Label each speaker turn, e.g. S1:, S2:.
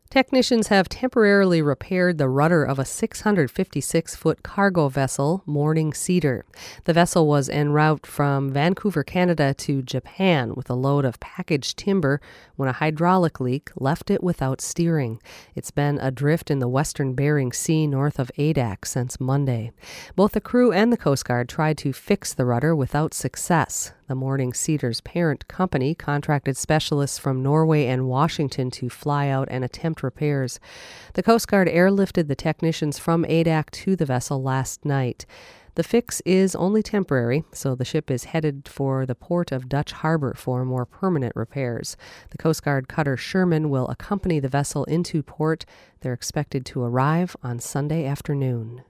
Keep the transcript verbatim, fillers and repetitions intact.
S1: Technicians have temporarily repaired the rudder of a six hundred fifty-six foot cargo vessel, Morning Cedar. The vessel was en route from Vancouver, Canada to Japan with a load of packaged timber when a hydraulic leak left it without steering. It's been adrift in the western Bering Sea north of Adak since Monday. Both the crew and the Coast Guard tried to fix the rudder without success. The Morning Cedar's parent company contracted specialists from Norway and Washington to fly out and attempt repairs. The Coast Guard airlifted the technicians from Adak to the vessel last night. The fix is only temporary, so the ship is headed for the port of Dutch Harbor for more permanent repairs. The Coast Guard cutter Sherman will accompany the vessel into port. They're expected to arrive on Sunday afternoon.